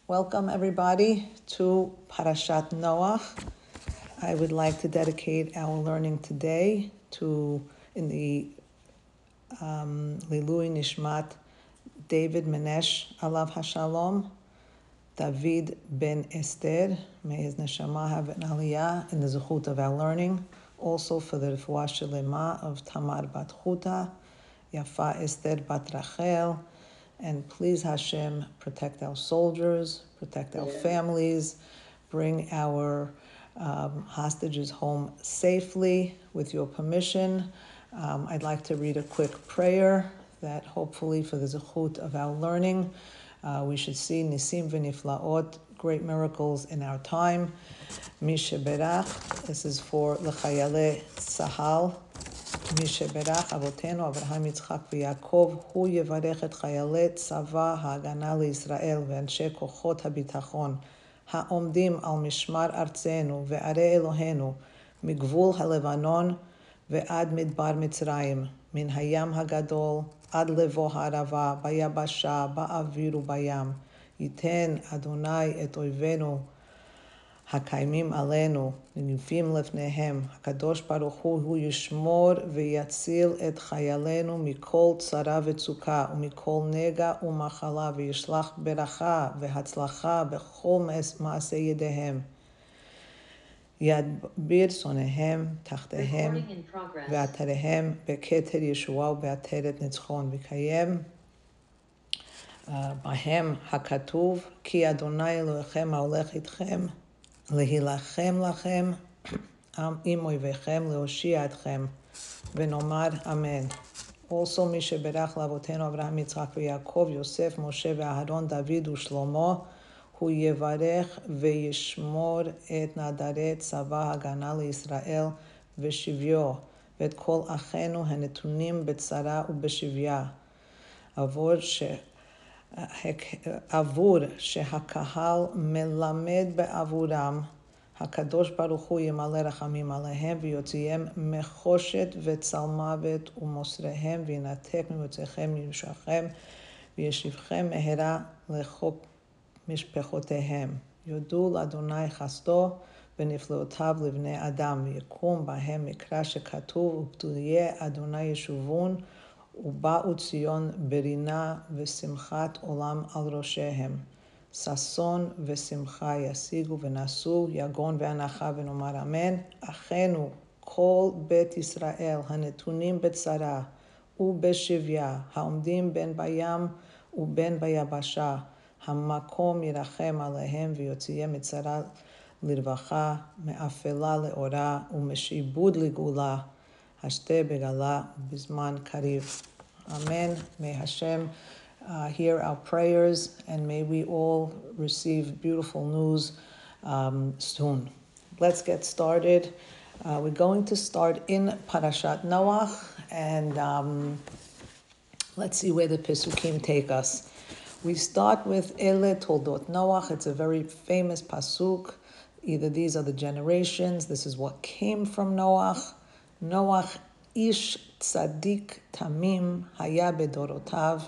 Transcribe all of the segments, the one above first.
Welcome everybody to Parashat Noach. I would like to dedicate our learning today in the Lilui Nishmat David Menesh Alav Hashalom, David ben Esther. May his neshama have an aliyah in the zechut of our learning. Also for the refuah shelema of Tamar bat Chuta, Yafa Esther bat Rachel. And please Hashem, protect our soldiers, protect our families, bring our hostages home safely with your permission. I'd like to read a quick prayer that hopefully for the zechut of our learning, we should see nisim v'niflaot, great miracles in our time. Mi sheberach, this is for l'chayale Tzahal. מי שברך אבותינו אברהם יצחק ויעקב הוא יברך את חיילי צבא ההגנה לישראל ואנשי כוחות הביטחון העומדים על משמר ארצנו וערי אלוהינו מגבול הלבנון ועד מדבר מצרים מן הים הגדול עד לבוא הערבה ביבשה באוויר ובים ייתן אדוני את אויבינו הקיימים עלינו, נגפים לפניהם. הקדוש ברוך הוא ישמור ויציל את חיילינו מכל צרה וצוקה ומכל נגע ומחלה וישלח ברכה והצלחה בכל מעשה ידיהם. ידביר שונאיהם תחתיהם ועטריהם בכתר ישועה ובעטרת ניצחון ויקיים בהם הכתוב כי אדוני אלוהיכם ההולך איתכם להילחם לכם עם אויביכם להושיע אתכם ונאמר אמן. Also מי שברך לאבותינו אברהם יצחק ויעקב יוסף משה ואהרון דוד ושלמה הוא יברך וישמור את נעדרי צבא הגנה לישראל ושביו ואת כל אחינו הנתונים בצרה ובשביה עבור שהקהל מלמד בעבורם, הקדוש ברוך הוא ימלא רחמים עליהם ויוציאם מחושת וצל מוות ומוסריהם וינתק ממוצאיכם מיושעכם וישיבכם מהרה לחוק משפחותיהם. יודו לאדוני חסדו ונפלאותיו לבני אדם ויקום בהם מקרא שכתוב ופדויי אדוני ישובון ובאו ציון ברינה ושמחת עולם על ראשיהם. ששון ושמחה ישיגו ונשאו יגון והנחה ונאמר אמן. אחינו כל בית ישראל הנתונים בצרה ובשביה העומדים בין בים ובין ביבשה המקום ירחם עליהם ויוציאם מצרה לרווחה מאפלה לאורה ומשעבוד לגאולה השתה בגלה בזמן קריב. Amen. May Hashem hear our prayers and may we all receive beautiful news soon. Let's get started. We're going to start in Parashat Noach and let's see where the Pesukim take us. We start with Ele Toldot Noach. It's a very famous pasuk. Either these are the generations, this is what came from Noach. Noach ish tzadik tamim haya bedorotav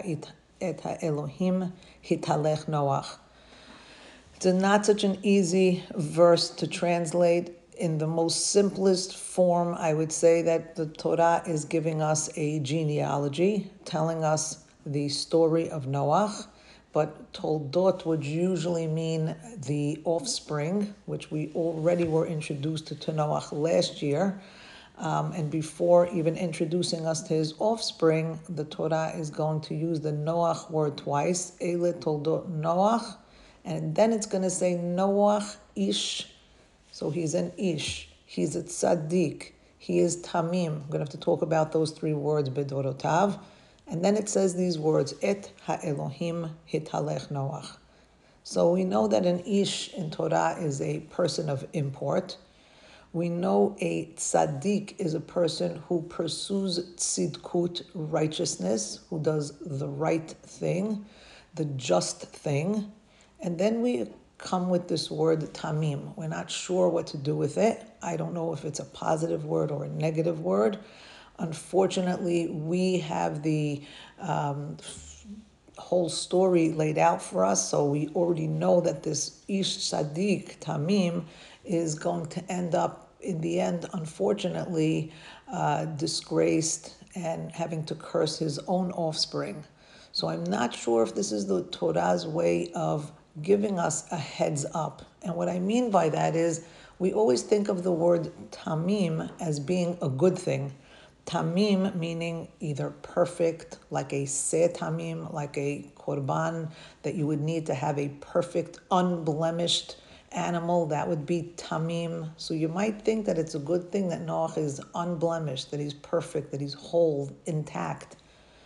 et ha'elohim hitalech Noach. It's not such an easy verse to translate. In the most simplest form, I would say that the Torah is giving us a genealogy, telling us the story of Noach, but Toldot would usually mean the offspring, which we already were introduced to Noach last year. And before even introducing us to his offspring, the Torah is going to use the Noach word twice, Ele Toldot Noach, and then it's going to say Noach Ish. So he's an Ish, he's a Tzaddik, he is Tamim. We're going to have to talk about those three words, Bedorotav. And then it says these words, Et HaElohim Hitalech Noach. So we know that an Ish in Torah is a person of import. We know a tzaddik is a person who pursues tzidkut, righteousness, who does the right thing, the just thing. And then we come with this word tamim. We're not sure what to do with it. I don't know if it's a positive word or a negative word. Unfortunately, we have the whole story laid out for us, so we already know that this Ish Tzaddik, Tamim, is going to end up, in the end, unfortunately, disgraced and having to curse his own offspring. So I'm not sure if this is the Torah's way of giving us a heads up. And what I mean by that is, we always think of the word tamim as being a good thing. Tamim meaning either perfect, like a se tamim, like a korban, that you would need to have a perfect, unblemished animal. That would be tamim. So you might think that it's a good thing that Noach is unblemished, that he's perfect, that he's whole, intact.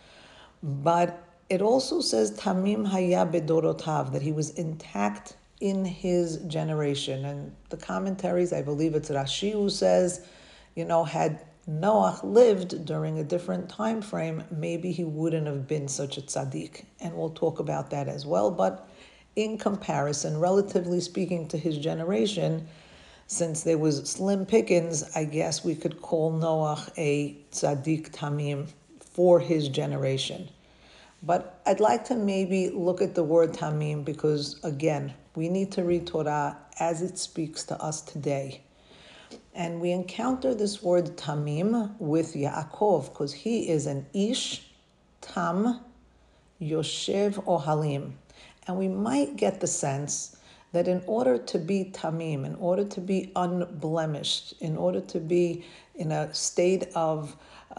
But it also says tamim haya bedorotav, that he was intact in his generation. And the commentaries, I believe it's Rashi who says, had Noach lived during a different time frame, maybe he wouldn't have been such a tzaddik. And we'll talk about that as well. But in comparison, relatively speaking to his generation, since there was slim pickings, I guess we could call Noach a tzaddik tamim for his generation. But I'd like to maybe look at the word tamim because, again, we need to read Torah as it speaks to us today. And we encounter this word tamim with Yaakov because he is an ish, tam, yoshev ohalim. And we might get the sense that in order to be tamim, in order to be unblemished, in order to be in a state of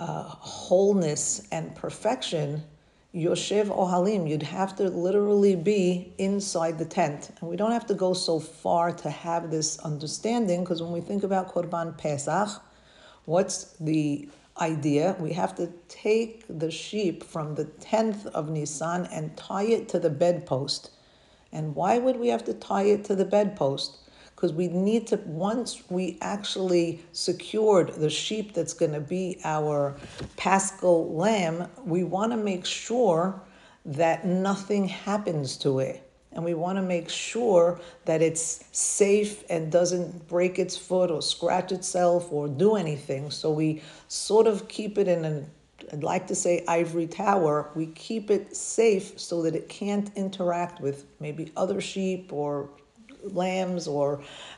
wholeness and perfection, Yoshev Ohalim, you'd have to literally be inside the tent. And we don't have to go so far to have this understanding, because when we think about Korban Pesach, what's the idea? We have to take the sheep from the 10th of Nisan and tie it to the bedpost. And why would we have to tie it to the bedpost? Because we need to, once we actually secured the sheep that's going to be our Paschal lamb, we want to make sure that nothing happens to it. And we want to make sure that it's safe and doesn't break its foot or scratch itself or do anything. So we sort of keep it in an, I'd like to say, ivory tower. We keep it safe so that it can't interact with maybe other sheep or lambs or,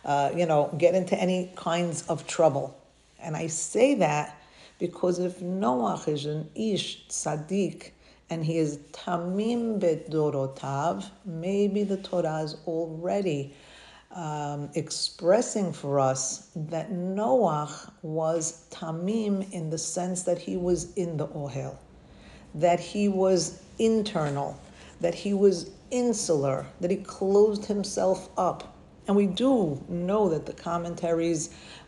get into any kinds of trouble. And I say that because if Noach is an ish tzaddik and he is tamim bedorotav, maybe the Torah is already expressing for us that Noach was tamim in the sense that he was in the ohel, that he was internal, that he was insular, that he closed himself up. And we do know that the commentaries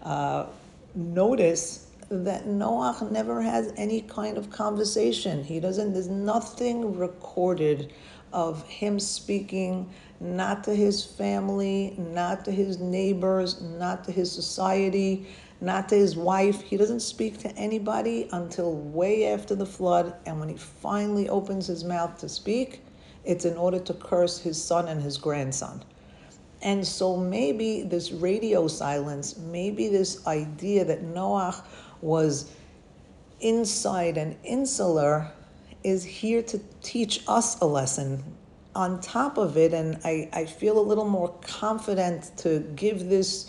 notice that Noach never has any kind of conversation. There's nothing recorded of him speaking, not to his family, not to his neighbors, not to his society, not to his wife. He doesn't speak to anybody until way after the flood. And when he finally opens his mouth to speak, it's in order to curse his son and his grandson. And so maybe this radio silence, maybe this idea that Noach was inside and insular is here to teach us a lesson. On top of it, and I feel a little more confident to give this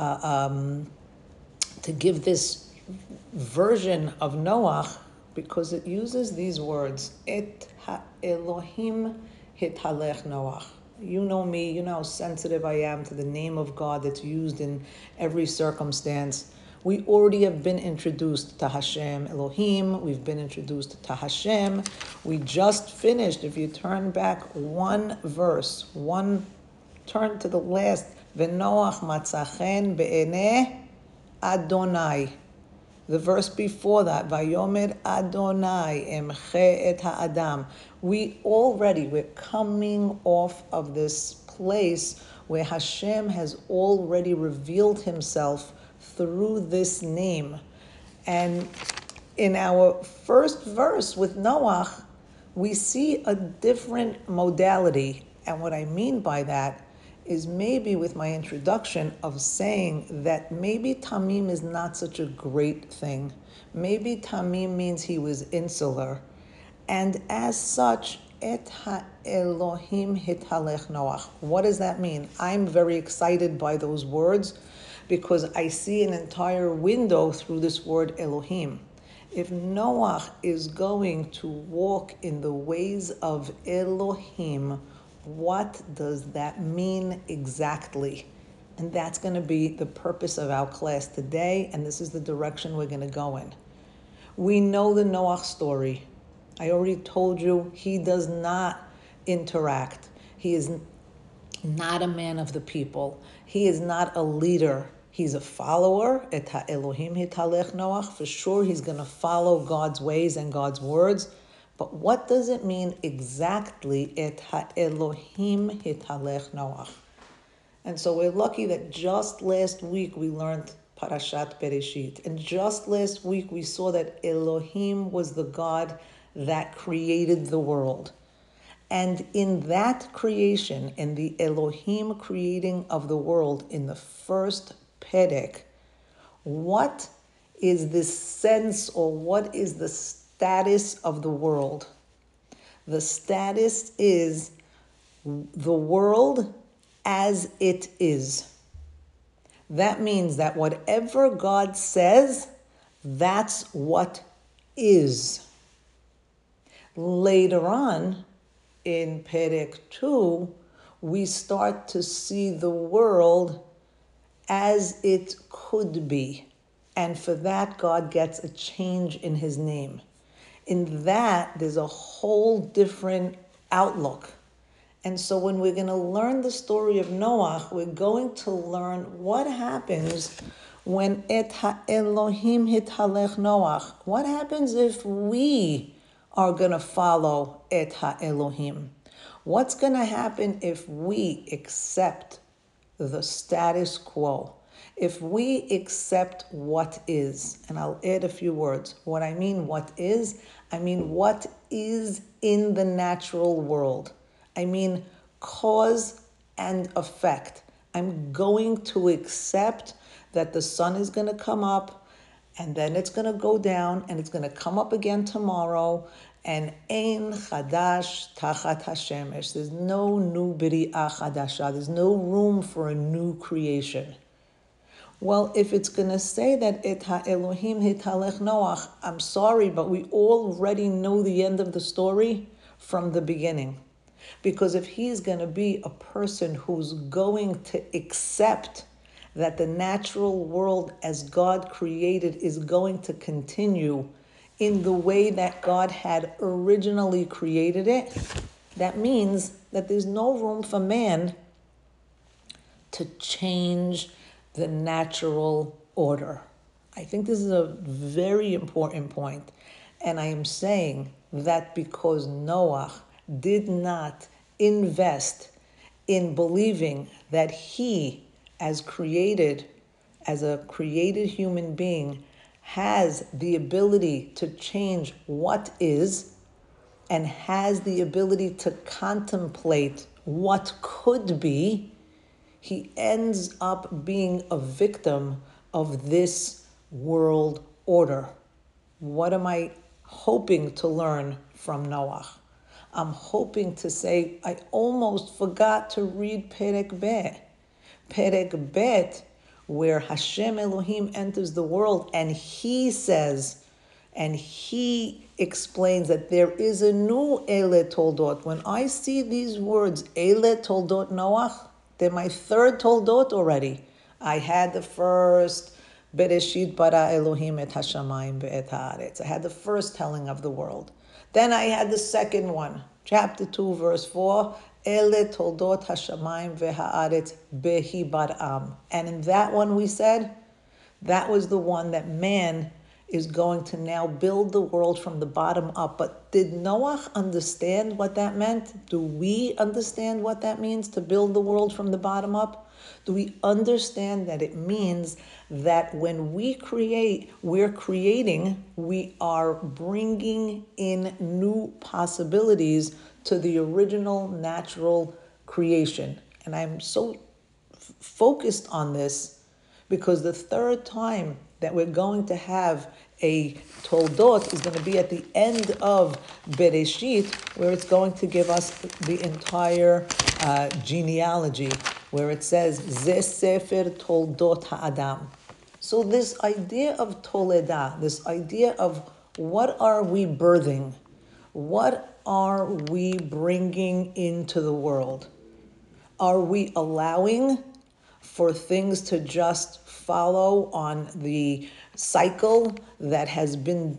version of Noach because it uses these words, Et ha-Elohim hithalech Noach. You know me, you know how sensitive I am to the name of God that's used in every circumstance. We already have been introduced to Hashem Elohim. We've been introduced to Hashem. We just finished, if you turn back one verse, turn to the last, V'noach matzachen be'eneh Adonai. The verse before that, Vayomer Adonai emche et ha'adam. We're coming off of this place where Hashem has already revealed himself through this name. And in our first verse with Noach, we see a different modality. And what I mean by that is maybe with my introduction of saying that maybe Tamim is not such a great thing. Maybe Tamim means he was insular. And as such, Et ha-Elohim hitalech Noach. What does that mean? I'm very excited by those words because I see an entire window through this word Elohim. If Noach is going to walk in the ways of Elohim, what does that mean exactly? And that's going to be the purpose of our class today, and this is the direction we're going to go in. We know the Noach story. I already told you he does not interact. He is not a man of the people. He is not a leader. He's a follower. Et ha-Elohim hitalech Noach. For sure, he's going to follow God's ways and God's words. But what does it mean exactly, et ha-Elohim hitalech Noach? And so we're lucky that just last week we learned Parashat Bereshit. And just last week we saw that Elohim was the God that created the world. And in that creation, in the Elohim creating of the world, in the first Perek, what is the sense or what is the status of the world? The status is the world as it is. That means that whatever God says, that's what is. Later on, in Perek 2, we start to see the world as it could be. And for that, God gets a change in his name. In that, there's a whole different outlook. And so when we're going to learn the story of Noach, we're going to learn what happens when et ha-Elohim hitalech Noach. What happens if we are going to follow et ha-Elohim? What's going to happen if we accept the status quo? If we accept what is, and I'll add a few words. What I mean what is, I mean what is in the natural world. I mean cause and effect. I'm going to accept that the sun is going to come up and then it's going to go down and it's going to come up again tomorrow. And ein chadash tachat hashemesh. There's no new biri'ah chadasha. There's no room for a new creation. Well, if it's going to say that et ha-Elohim hitalech Noach, I'm sorry, but we already know the end of the story from the beginning. Because if he's going to be a person who's going to accept that the natural world as God created is going to continue in the way that God had originally created it, that means that there's no room for man to change the natural order. I think this is a very important point. And I am saying that because Noah did not invest in believing that he, as a created human being, has the ability to change what is and has the ability to contemplate what could be, he ends up being a victim of this world order. What am I hoping to learn from Noach? I'm hoping to say, I almost forgot to read Perek Bet. Perek Bet, where Hashem Elohim enters the world and he says, and he explains that there is a new Ele Toldot. When I see these words, Ele Toldot Noach, they're my third Toldot already. I had the first Bereshit bara Elohim et hashamayim ve'et haaretz. I had the first telling of the world. Then I had the second one, chapter 2, verse 4, Ele toldot hashamayim ve'haaretz behi bar'am. And in that one we said, that was the one that man is going to now build the world from the bottom up. But did Noach understand what that meant? Do we understand what that means to build the world from the bottom up? Do we understand that it means that when we create, we are bringing in new possibilities to the original natural creation? And I'm so focused on this because the third time that we're going to have a Toldot is going to be at the end of Bereshit, where it's going to give us the entire genealogy, where it says, Ze Sefer Toldot Ha'adam. So this idea of Toledah, this idea of what are we birthing? What are we bringing into the world? Are we allowing for things to just follow on the cycle that has been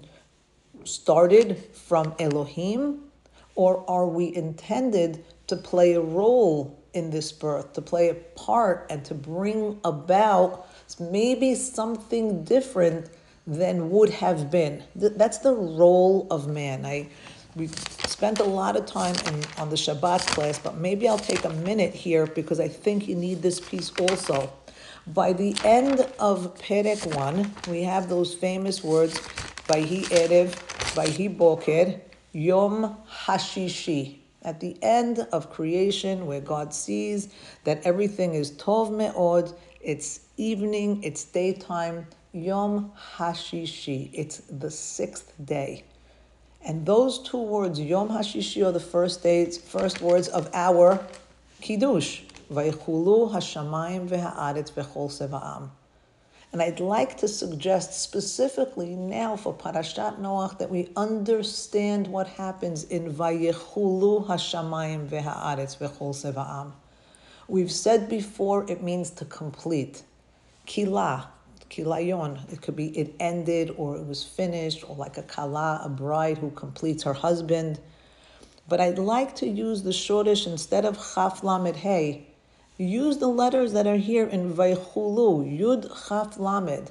started from Elohim? Or are we intended to play a role in this birth, to play a part and to bring about maybe something different than would have been? That's the role of man. We've spent a lot of time on the Shabbat class, but maybe I'll take a minute here because I think you need this piece also. By the end of Perek 1, we have those famous words, Vayhi Erev, Vayhi Boker, Yom Hashishi. At the end of creation, where God sees that everything is Tov Me'od, it's evening, it's daytime, Yom Hashishi, it's the 6th day. And those two words, Yom HaShishi, are the first words of our Kiddush. Vaychulu Hashamayim v'ha'aretz v'chol seva'am. And I'd like to suggest specifically now for Parashat Noach that we understand what happens in Vaychulu Hashamayim v'ha'aretz v'chol seva'am. We've said before it means to complete. Kilah. Kilayon. It could be it ended or it was finished, or like a kala, a bride who completes her husband. But I'd like to use the shoresh instead of chaf lamed hey. Use the letters that are here in Vaychulu, Yud Chaf Lamed,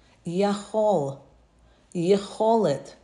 Yachol, Yecholet.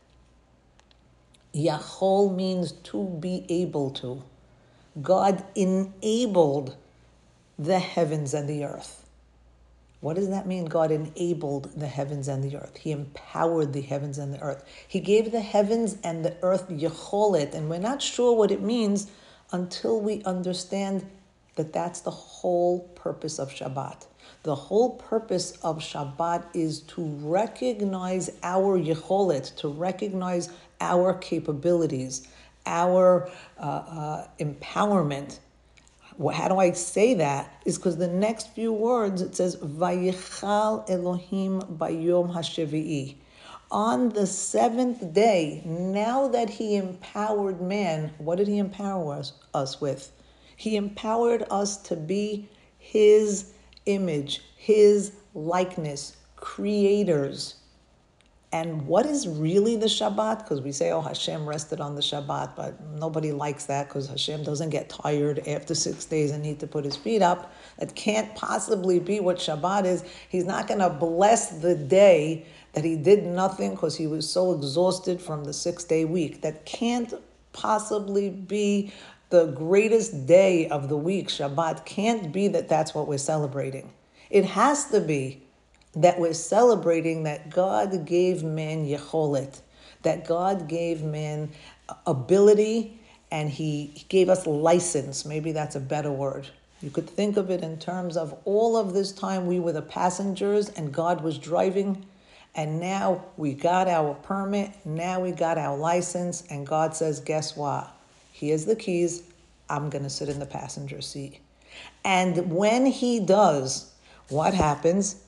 Yachol means to be able to. God enabled the heavens and the earth. What does that mean? God enabled the heavens and the earth. He empowered the heavens and the earth. He gave the heavens and the earth Yecholet, and we're not sure what it means until we understand that that's the whole purpose of Shabbat. The whole purpose of Shabbat is to recognize our Yecholet, to recognize our capabilities, our empowerment. How do I say that? Is because the next few words, it says, Vayichal Elohim bayom hashevi'i. On the 7th day, now that he empowered man, what did he empower us with? He empowered us to be his image, his likeness, creators. And what is really the Shabbat? Because we say, oh, Hashem rested on the Shabbat, but nobody likes that because Hashem doesn't get tired after 6 days and need to put his feet up. That can't possibly be what Shabbat is. He's not going to bless the day that he did nothing because he was so exhausted from the 6-day week. That can't possibly be the greatest day of the week. Shabbat can't be that that's what we're celebrating. It has to be that we're celebrating that God gave man Yecholet, that God gave man ability, and he gave us license. Maybe that's a better word. You could think of it in terms of all of this time we were the passengers and God was driving, and now we got our permit, now we got our license, and God says, guess what? Here's the keys, I'm going to sit in the passenger seat. And when he does, what happens?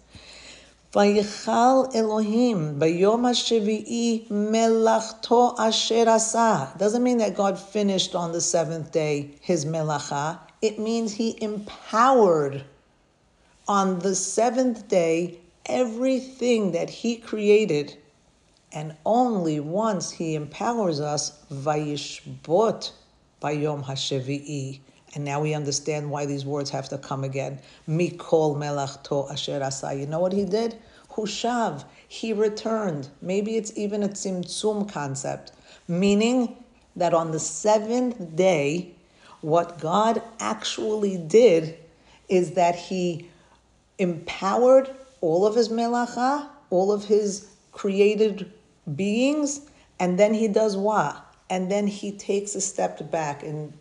Vayichal Elohim bayom hashevi'i melachto asher asa. Doesn't mean that God finished on the 7th day his melacha. It means he empowered on the 7th day everything that he created. And only once he empowers us, vayishbot bayom hashevi'i. And now we understand why these words have to come again. Mikol melachto asher asa. You know what he did? Hushav. He returned. Maybe it's even a tzimtzum concept, meaning that on the 7th day, what God actually did is that he empowered all of his melacha, all of his created beings, and then he does what? And then he takes a step back. And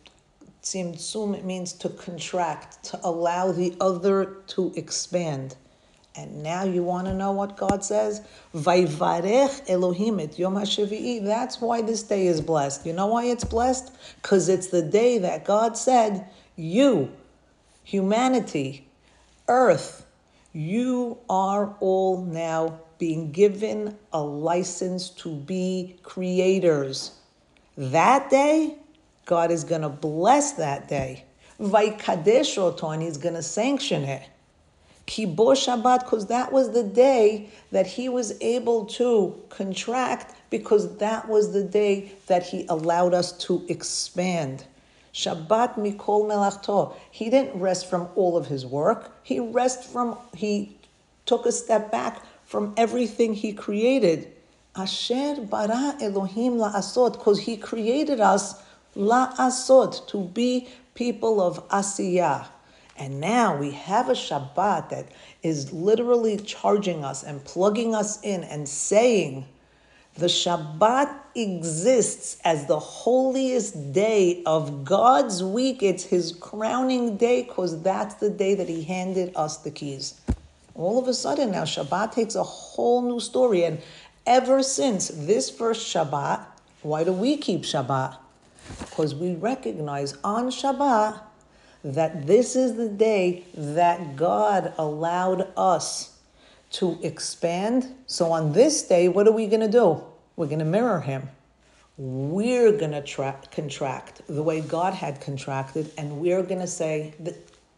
tzimtzum, it means to contract, to allow the other to expand. And now you want to know what God says? Vayvarech Elohim et Yom HaShevi'i. That's why this day is blessed. You know why it's blessed? Because it's the day that God said, you, humanity, earth, you are all now being given a license to be creators. That day, God is going to bless that day. Vaykadesh oto, and he's going to sanction it. Kibo Shabbat, because that was the day that he was able to contract, because that was the day that he allowed us to expand. Shabbat mikol melachto. He didn't rest from all of his work. He took a step back from everything he created. Asher bara Elohim la'asot, because he created us la'asot, to be people of asiyah. And now we have a Shabbat that is literally charging us and plugging us in and saying, the Shabbat exists as the holiest day of God's week. It's his crowning day, because that's the day that he handed us the keys. All of a sudden now Shabbat takes a whole new story. And ever since this first Shabbat, why do we keep Shabbat? Because we recognize on Shabbat that this is the day that God allowed us to expand. So on this day, what are we going to do? We're going to mirror him. We're going to contract the way God had contracted, and we're going to say that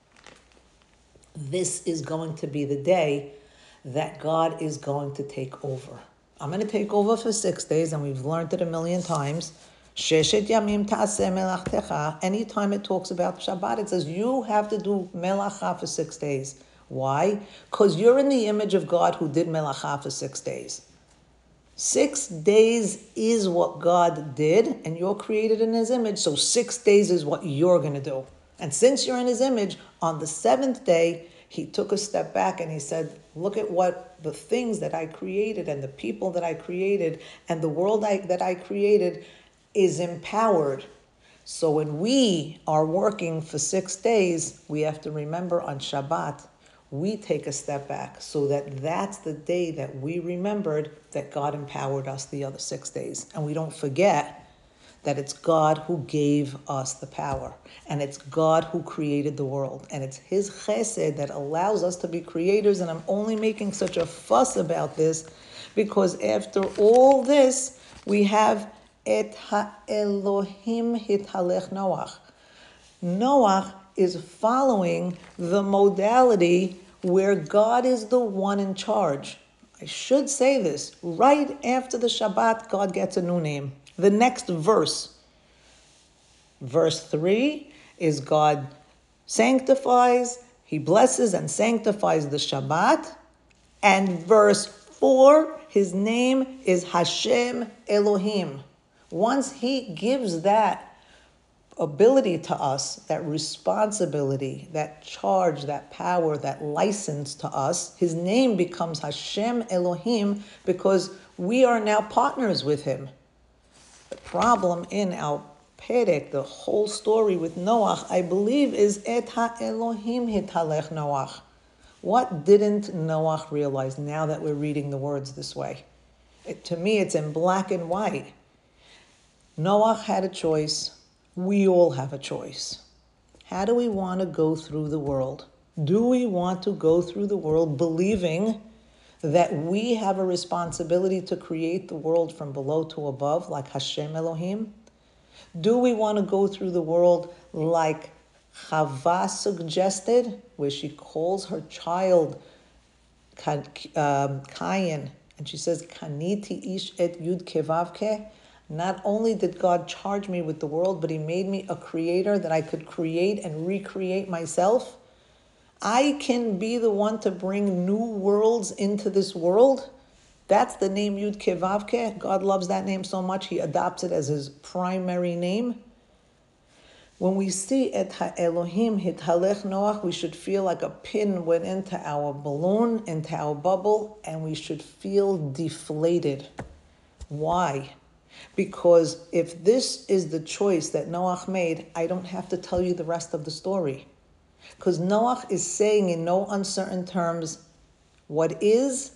this is going to be the day that God is going to take over. I'm going to take over for 6 days, and we've learned it a million times. Sheshet yamim ta'aseh melachtecha. Anytime it talks about Shabbat, it says you have to do melacha for 6 days. Why? Because you're in the image of God who did melacha for 6 days. 6 days is what God did, and you're created in his image, so 6 days is what you're going to do. And since you're in his image, on the 7th day, he took a step back and he said, look at what the things that I created and the people that I created and the world that I created is empowered. So when we are working for 6 days, we have to remember on Shabbat, we take a step back, so that's the day that we remembered that God empowered us the other 6 days. And we don't forget that it's God who gave us the power, and it's God who created the world, and it's his chesed that allows us to be creators. And I'm only making such a fuss about this because after all this, we have Et ha-Elohim hithalech Noach. Noach is following the modality where God is the one in charge. I should say this, right after the Shabbat, God gets a new name. The next verse, verse 3, is God sanctifies, he blesses and sanctifies the Shabbat. And verse 4, his name is Hashem Elohim. Once he gives that ability to us, that responsibility, that charge, that power, that license to us, his name becomes Hashem Elohim, because we are now partners with him. The problem in our Perek, the whole story with Noach, I believe, is Et ha-Elohim hithalech Noach. What didn't Noach realize now that we're reading the words this way? To me, it's in black and white. Noach had a choice. We all have a choice. How do we want to go through the world? Do we want to go through the world believing that we have a responsibility to create the world from below to above, like Hashem Elohim? Do we want to go through the world like Chava suggested, where she calls her child Kayin, and she says, Kaniti ish et yud kevavke? Not only did God charge me with the world, but he made me a creator that I could create and recreate myself. I can be the one to bring new worlds into this world. That's the name Yud Kevavke. God loves that name so much, he adopts it as his primary name. When we see Et ha-Elohim hithalech Noach, we should feel like a pin went into our balloon, into our bubble, and we should feel deflated. Why? Because if this is the choice that Noach made, I don't have to tell you the rest of the story. Because Noach is saying in no uncertain terms, What is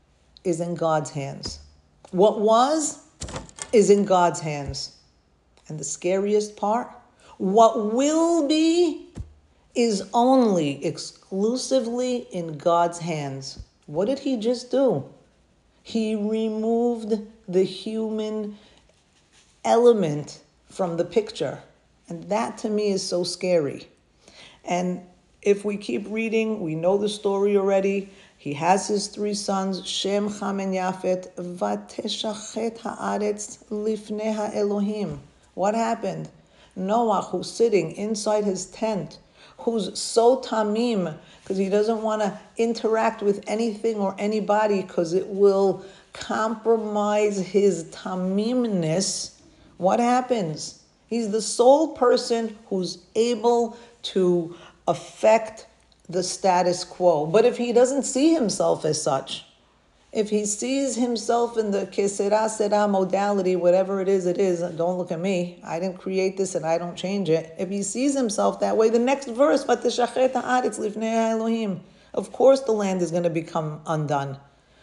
in God's hands. What was is in God's hands. And the scariest part, what will be is only exclusively in God's hands. What did he just do? He removed the human element from the picture. And that to me is so scary. And if we keep reading, we know the story already. He has his 3 sons, Shem, Ham, and Yafet. Vateshachet haaretz lifnei ha'Elohim. What happened? Noah, who's sitting inside his tent, who's so tamim, because he doesn't want to interact with anything or anybody because it will compromise his tamimness. What happens? He's the sole person who's able to affect the status quo. But if he doesn't see himself as such, if he sees himself in the kesera sera modality, whatever it is, don't look at me, I didn't create this and I don't change it. If he sees himself that way, the next verse, Vateshachet haaretz lifnei ha'Elohim, of course the land is going to become undone.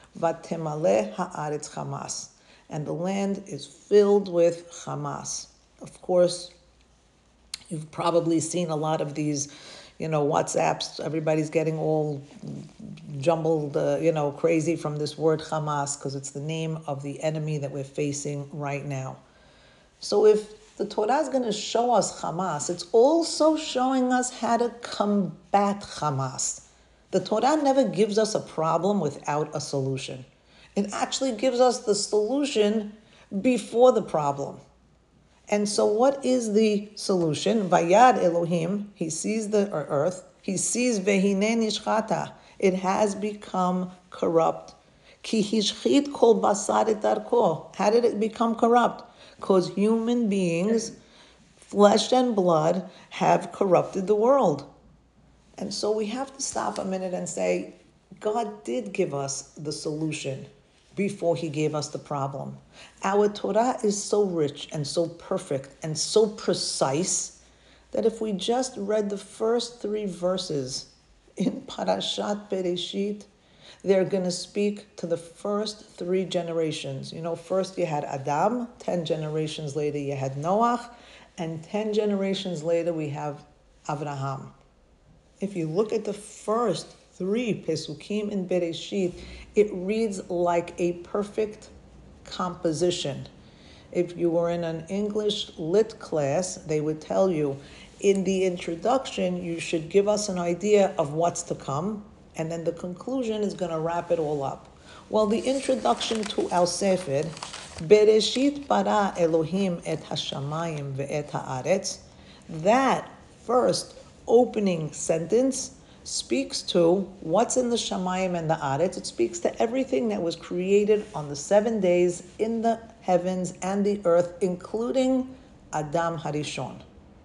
Vatemaleh haaretz Hamas, and the land is filled with Hamas. Of course, you've probably seen a lot of these, WhatsApps. Everybody's getting all jumbled, crazy from this word Hamas, because it's the name of the enemy that we're facing right now. So if the Torah is going to show us Hamas, it's also showing us how to combat Hamas. The Torah never gives us a problem without a solution. It actually gives us the solution before the problem. And so what is the solution? Vayad Elohim, he sees the earth, he sees Vehine Nishchata, it has become corrupt. Ki hishchit kol basar et darko. How did it become corrupt? Because human beings, flesh and blood, have corrupted the world. And so we have to stop a minute and say, God did give us the solution before he gave us the problem. Our Torah is so rich and so perfect and so precise that if we just read the first 3 verses in Parashat Bereshit, they're going to speak to the first 3 generations. First you had Adam, 10 generations later you had Noach, and 10 generations later we have Abraham. If you look at the first 3 Pesukim in Bereshit, it reads like a perfect composition. If you were in an English lit class, they would tell you, in the introduction, you should give us an idea of what's to come, and then the conclusion is going to wrap it all up. Well, the introduction to our Sefer, Bereshit bara Elohim et hashamayim ve'et haaretz, that first opening sentence speaks to what's in the Shamayim and the Aretz. It speaks to everything that was created on the 7 days in the heavens and the earth, including Adam Harishon.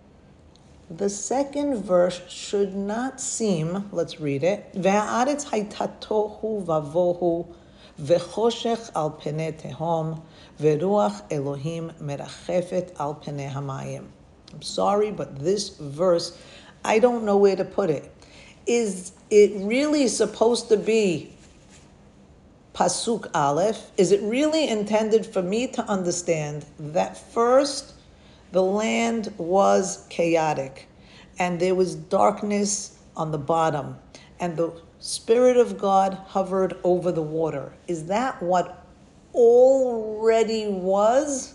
The second verse should not seem, let's read it, Ve'aretz hayta tohu vavohu vechoshech al penei tehom veruach Elohim merachefet al penei hamayim. I'm sorry, but this verse, I don't know where to put it. Is it really supposed to be Pasuk Aleph? Is it really intended for me to understand that first the land was chaotic and there was darkness on the bottom and the Spirit of God hovered over the water? Is that what already was?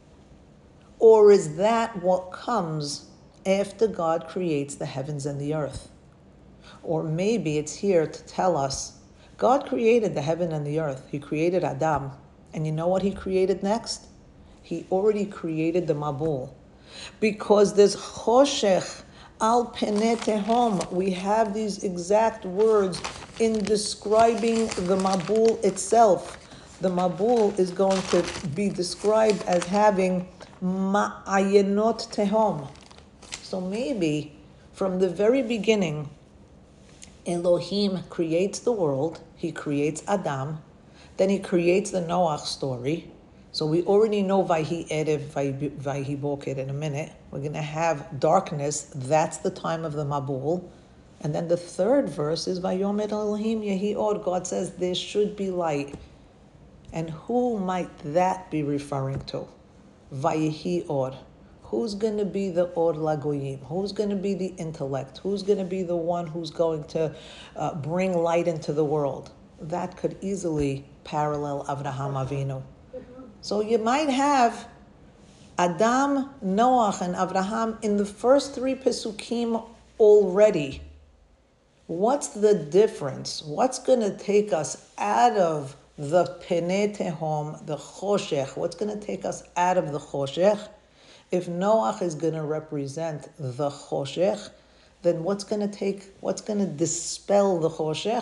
Or is that what comes after God creates the heavens and the earth? Or maybe it's here to tell us, God created the heaven and the earth. He created Adam. And you know what he created next? He already created the Mabul. Because there's Choshech al penei tehom. We have these exact words in describing the Mabul itself. The Mabul is going to be described as having ma'ayenot tehom. So maybe from the very beginning, Elohim creates the world, he creates Adam, then he creates the Noach story. So we already know Vayhi Erev, Vayhi Boker in a minute. We're going to have darkness, that's the time of the Mabul. And then the third verse is Vayomer Elohim Yehi Or. God says there should be light. And who might that be referring to? Vayehi Or. Who's going to be the Or Lagoyim? Who's going to be the intellect? Who's going to be the one who's going to bring light into the world? That could easily parallel Avraham Avinu. So you might have Adam, Noach, and Avraham in the first three Pesukim already. What's the difference? What's going to take us out of the Penei Tehom, the Choshech? What's going to take us out of the Choshech? If Noach is going to represent the Choshech, then what's going to dispel the Choshech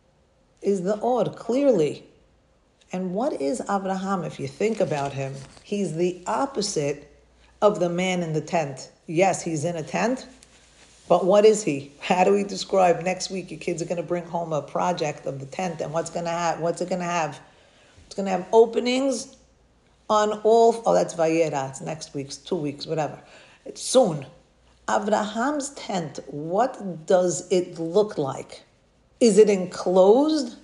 is the Or, clearly. And what is Abraham, if you think about him? He's the opposite of the man in the tent. Yes, he's in a tent, but what is he? How do we describe? Next week, your kids are going to bring home a project of the tent, and what's it going to have? It's going to have openings on all, that's Vayera, it's next week's, 2 weeks, whatever. It's soon. Abraham's tent, what does it look like? Is it enclosed?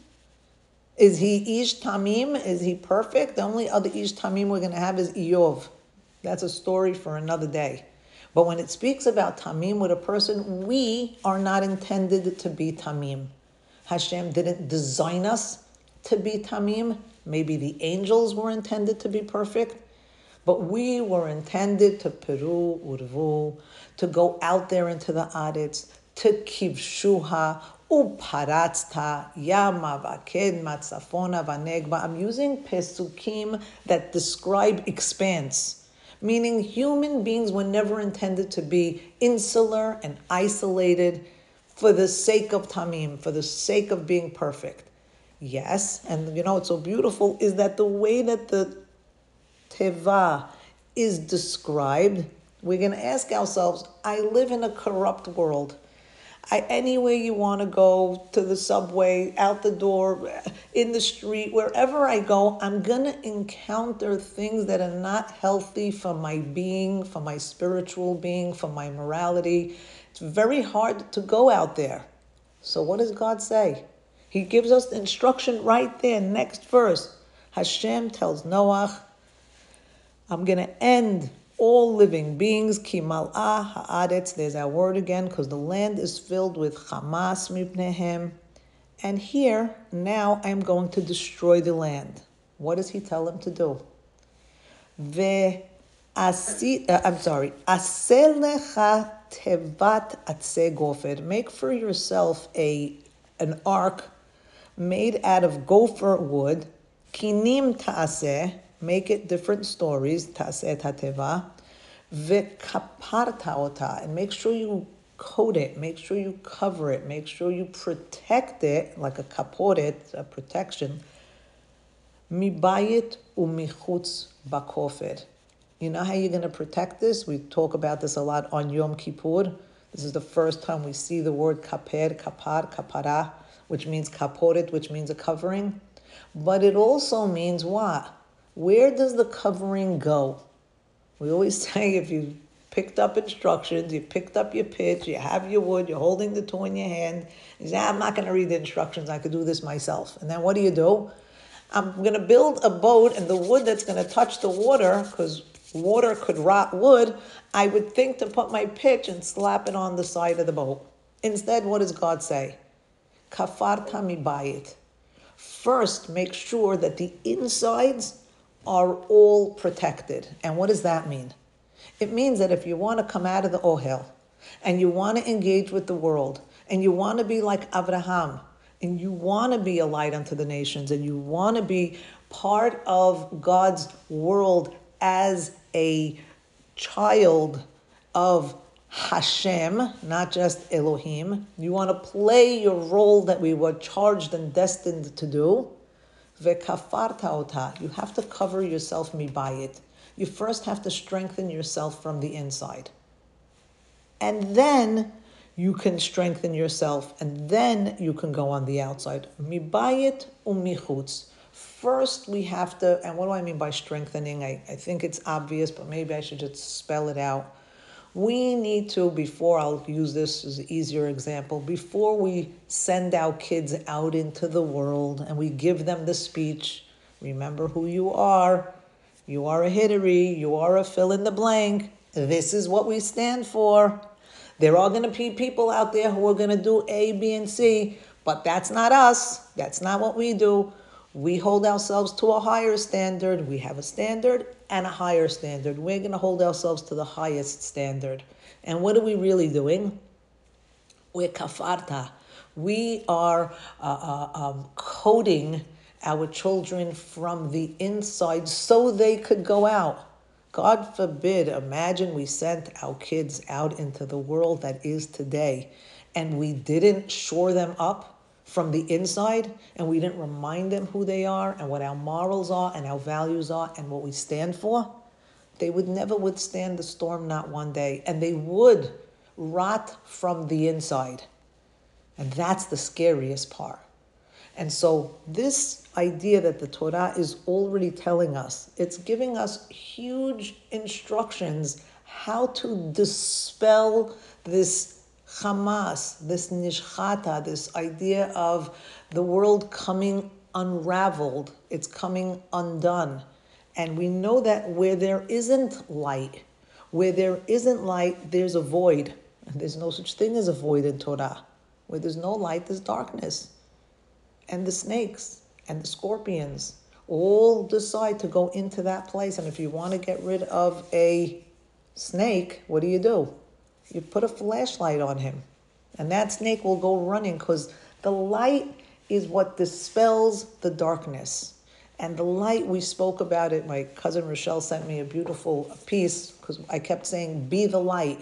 Is he Ish Tamim? Is he perfect? The only other Ish Tamim we're going to have is Iyov. That's a story for another day. But when it speaks about Tamim with a person, we are not intended to be Tamim. Hashem didn't design us to be Tamim. Maybe the angels were intended to be perfect. But we were intended to Peru, Urvu, to go out there into the Aretz, to Kivshuha, Uparatzta, Yama, Vaked, Matzafona, Vanegba. I'm using Pesukim that describe expanse, meaning human beings were never intended to be insular and isolated for the sake of Tamim, for the sake of being perfect. Yes, and what's so beautiful is that the way that the Teva is described, we're going to ask ourselves, I live in a corrupt world. Anywhere you want to go, to the subway, out the door, in the street, wherever I go, I'm going to encounter things that are not healthy for my being, for my spiritual being, for my morality. It's very hard to go out there. So what does God say? He gives us the instruction right there, next verse. Hashem tells Noach, I'm going to end all living beings, ki mal'ah ha'aretz, there's our word again, because the land is filled with chamas mipnehem. And here, now I'm going to destroy the land. What does he tell him to do? Aseh lecha tevat atze gofer. Make for yourself an ark made out of gopher wood. Kinim ta'aseh. Make it different stories, ta'aseh ta'teva, ve'kaparta ota, and make sure you coat it, make sure you cover it, make sure you protect it, like a kaporet, a protection, mibayit u'michutz bakofer. You know how you're going to protect this? We talk about this a lot on Yom Kippur. This is the first time we see the word kaper, kapar, kapara, which means kaporet, which means a covering. But it also means what? Where does the covering go? We always say if you picked up instructions, you picked up your pitch, you have your wood, you're holding the tool in your hand, you say, I'm not going to read the instructions, I could do this myself. And then what do? I'm going to build a boat, and the wood that's going to touch the water, because water could rot wood, I would think to put my pitch and slap it on the side of the boat. Instead, what does God say? Kafarta mibayit. First, make sure that the insides are all protected. And what does that mean? It means that if you want to come out of the Ohel, and you want to engage with the world, and you want to be like Abraham, and you want to be a light unto the nations, and you want to be part of God's world as a child of Hashem, not just Elohim, you want to play your role that we were charged and destined to do, ve'kafarta ota, you have to cover yourself mibayit. You first have to strengthen yourself from the inside. And then you can strengthen yourself, and then you can go on the outside. Mibayit u'michutz. First we have to, and what do I mean by strengthening? I think it's obvious, but maybe I should just spell it out. We need to, before, I'll use this as an easier example, before we send our kids out into the world and we give them the speech, remember who you are. You are a Hillary, you are a fill in the blank. This is what we stand for. There are going to be people out there who are going to do A, B, and C, but that's not us. That's not what we do. We hold ourselves to a higher standard. We have a standard and a higher standard. We're going to hold ourselves to the highest standard. And what are we really doing? We're kafarta. We are coding our children from the inside so they could go out. God forbid, imagine we sent our kids out into the world that is today and we didn't shore them up from the inside and we didn't remind them who they are and what our morals are and our values are and what we stand for. They would never withstand the storm, not one day, and they would rot from the inside. And that's the scariest part. And so this idea that the Torah is already telling us, it's giving us huge instructions how to dispel this Hamas, this nishchata, this idea of the world coming unraveled, it's coming undone. And we know that where there isn't light, there's a void. And there's no such thing as a void in Torah. Where there's no light, there's darkness. And the snakes and the scorpions all decide to go into that place. And if you want to get rid of a snake, what do? You put a flashlight on him. And that snake will go running because the light is what dispels the darkness. And the light, we spoke about it. My cousin Rochelle sent me a beautiful piece because I kept saying, be the light.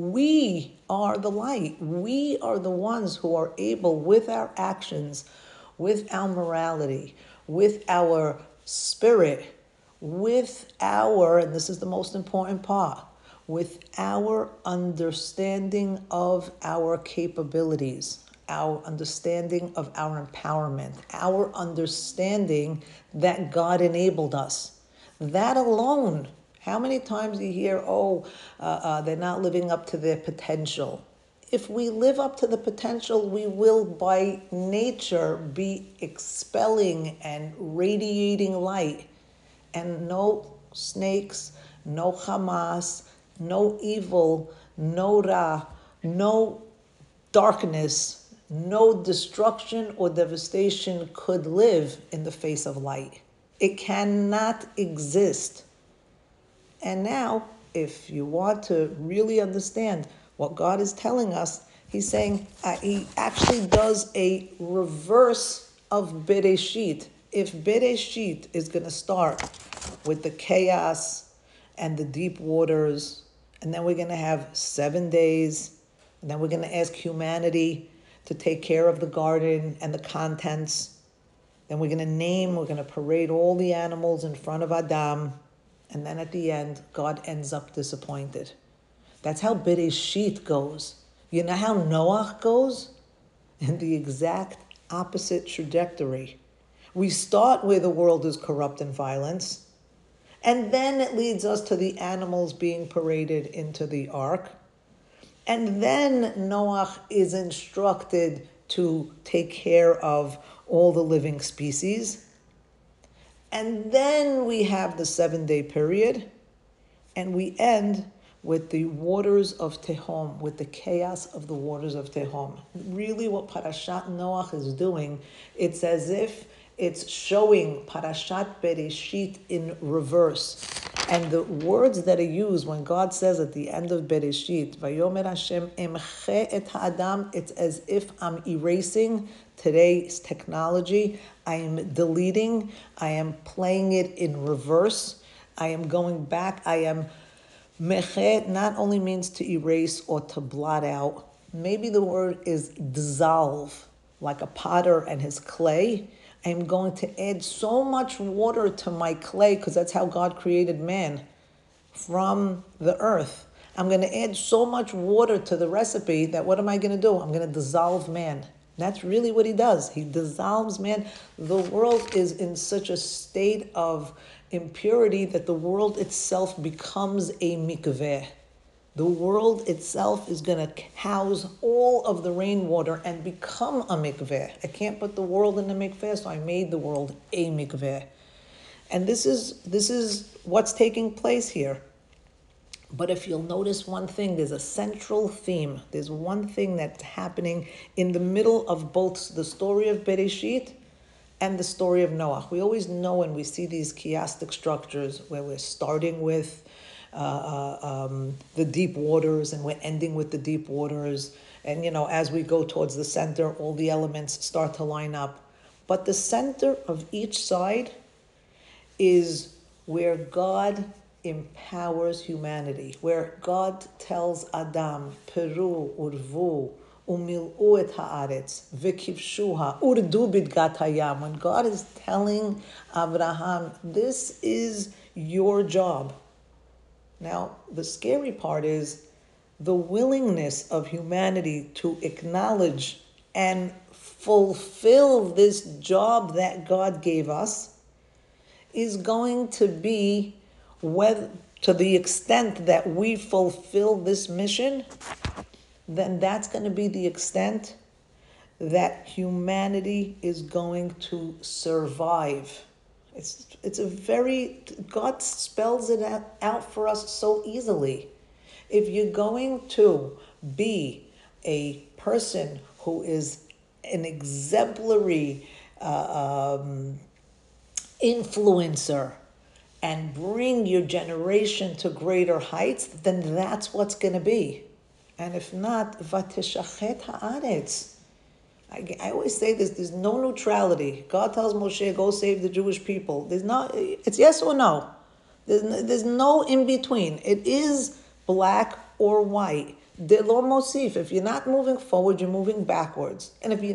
We are the light. We are the ones who are able, with our actions, with our morality, with our spirit, with our, and this is the most important part, with our understanding of our capabilities, our understanding of our empowerment, our understanding that God enabled us. That alone, how many times you hear, they're not living up to their potential. If we live up to the potential, we will by nature be expelling and radiating light. And no snakes, no Hamas, no evil, no Ra, no darkness, no destruction or devastation could live in the face of light. It cannot exist. And now, if you want to really understand what God is telling us, he's saying he actually does a reverse of Bereshit. If Bereshit is going to start with the chaos and the deep waters, and then we're going to have 7 days, and then we're going to ask humanity to take care of the garden and the contents, then we're going to parade all the animals in front of Adam, and then at the end, God ends up disappointed. That's how Bereshit goes. You know how Noah goes? In the exact opposite trajectory. We start where the world is corrupt and violence, and then it leads us to the animals being paraded into the ark. And then Noah is instructed to take care of all the living species. And then we have the 7-day period, and we end with the waters of Tehom, with the chaos of the waters of Tehom. Really what Parashat Noach is doing, it's as if it's showing Parashat Bereshit in reverse. And the words that are used when God says at the end of Bereshit, Vayomer Hashem emche et ha'adam, it's as if I'm erasing today's technology. I am deleting. I am playing it in reverse. I am going back. I am meche not only means to erase or to blot out. Maybe the word is dissolve, like a potter and his clay. I am going to add so much water to my clay, because that's how God created man, from the earth. I'm going to add so much water to the recipe that what am I going to do? I'm going to dissolve man. That's really what he does. He dissolves man. The world is in such a state of impurity that the world itself becomes a mikveh. The world itself is going to house all of the rainwater and become a mikveh. I can't put the world in a mikveh, so I made the world a mikveh. And this is what's taking place here. But if you'll notice one thing, there's a central theme. There's one thing that's happening in the middle of both the story of Bereshit and the story of Noah. We always know when we see these chiastic structures where we're starting with the deep waters and we're ending with the deep waters. And, as we go towards the center, all the elements start to line up. But the center of each side is where God empowers humanity, where God tells Adam, Peru, Urvu, Umil'u et haaretz, Vekivshuha, Urdu bidgat hayam. When God is telling Abraham, this is your job. Now, the scary part is the willingness of humanity to acknowledge and fulfill this job that God gave us is going to be, whether to the extent that we fulfill this mission, then that's going to be the extent that humanity is going to survive. It's a very, God spells it out for us so easily. If you're going to be a person who is an exemplary influencer and bring your generation to greater heights, then that's what's going to be. And if not, vateshachet haaretz. I always say this, there's no neutrality. God tells Moshe, go save the Jewish people. It's yes or no. There's no in between. It is black or white. De lo mosif. If you're not moving forward, you're moving backwards. And if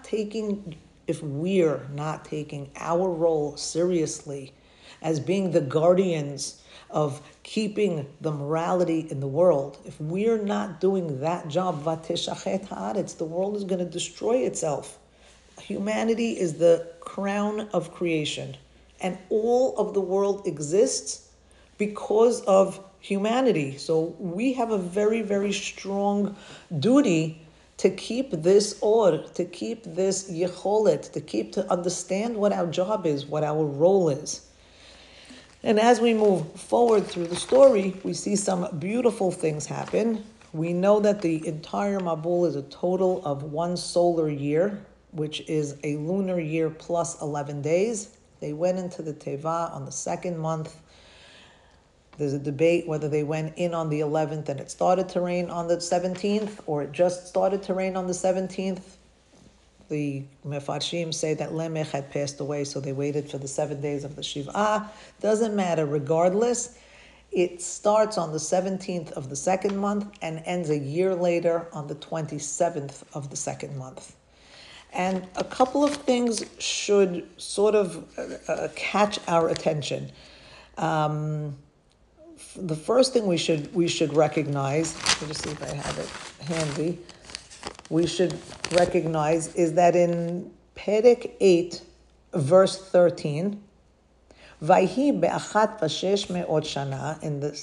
we're not taking our role seriously as being the guardians of keeping the morality in the world, if we're not doing that job, vateshachet haaretz, the world is going to destroy itself. Humanity is the crown of creation, and all of the world exists because of humanity. So we have a very, very strong duty to keep this or, to keep this yecholet, to understand what our job is, what our role is. And as we move forward through the story, we see some beautiful things happen. We know that the entire Mabul is a total of 1 solar year, which is a lunar year plus 11 days. They went into the Teva on the 2nd month. There's a debate whether they went in on the 11th and it started to rain on the 17th, or it just started to rain on the 17th. The Mefarshim say that Lemech had passed away, so they waited for the 7 days of the Shiv'ah. Doesn't matter. Regardless, it starts on the 17th of the 2nd month and ends a year later on the 27th of the 2nd month. And a couple of things should sort of catch our attention. The first thing we should recognize, let me just see if I have it handy, we should recognize is that in Perek 8, verse 13, Vayhi be'achat v'shesh me'ot shana, in the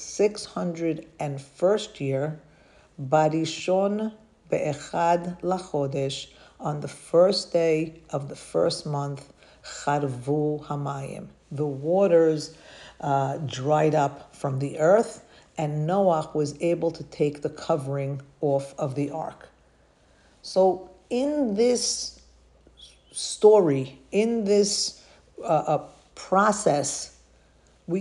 601st year, barishon be'echad lachodesh, on the 1st day of the 1st month, charvu hamayim, the waters dried up from the earth, and Noah was able to take the covering off of the ark. So in this story, in this process, we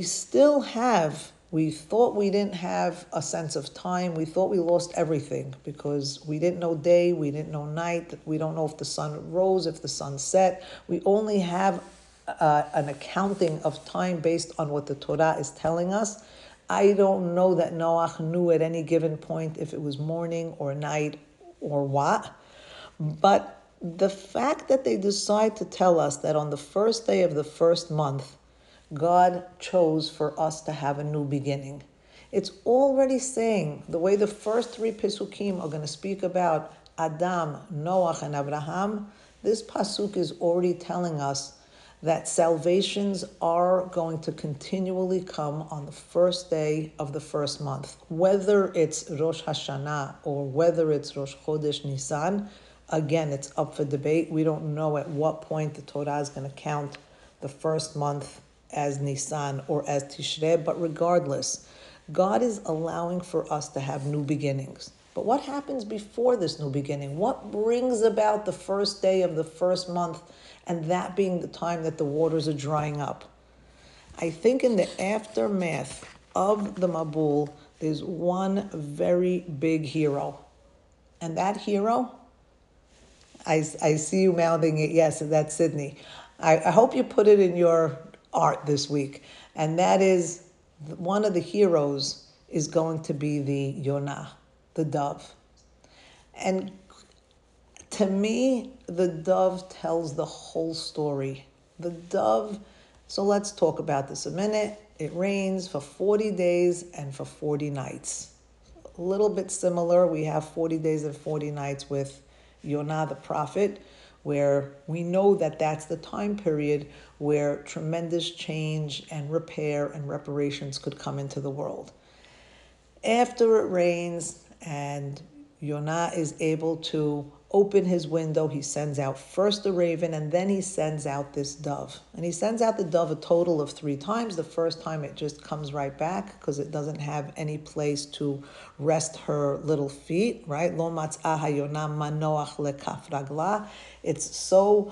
thought we didn't have a sense of time. We thought we lost everything because we didn't know day, we didn't know night. We don't know if the sun rose, if the sun set. We only have an accounting of time based on what the Torah is telling us. I don't know that Noah knew at any given point if it was morning or night or what, but the fact that they decide to tell us that on the 1st day of the 1st month, God chose for us to have a new beginning. It's already saying, the way the first 3 Pesukim are going to speak about Adam, Noah, and Abraham, this Pasuk is already telling us that salvations are going to continually come on the first day of the first month. Whether it's Rosh Hashanah or whether it's Rosh Chodesh Nisan, again, it's up for debate. We don't know at what point the Torah is going to count the first month as Nisan or as Tishrei, but regardless, God is allowing for us to have new beginnings. But what happens before this new beginning? What brings about the first day of the first month, and that being the time that the waters are drying up? I think in the aftermath of the Mabul, there's one very big hero. And that hero, I see you mouthing it, yes, that's Sydney. I hope you put it in your art this week. And that is, one of the heroes is going to be the Yonah, the dove. And to me, the dove tells the whole story. The dove, so let's talk about this a minute. It rains for 40 days and for 40 nights. A little bit similar. We have 40 days and 40 nights with Yonah the prophet, where we know that that's the time period where tremendous change and repair and reparations could come into the world. After it rains and Yonah is able to open his window, he sends out first a raven and then he sends out this dove. And he sends out the dove a total of 3 times. The first time it just comes right back because it doesn't have any place to rest her little feet, right? Lo matzah hayonah manoach lekaf ragla. It's so...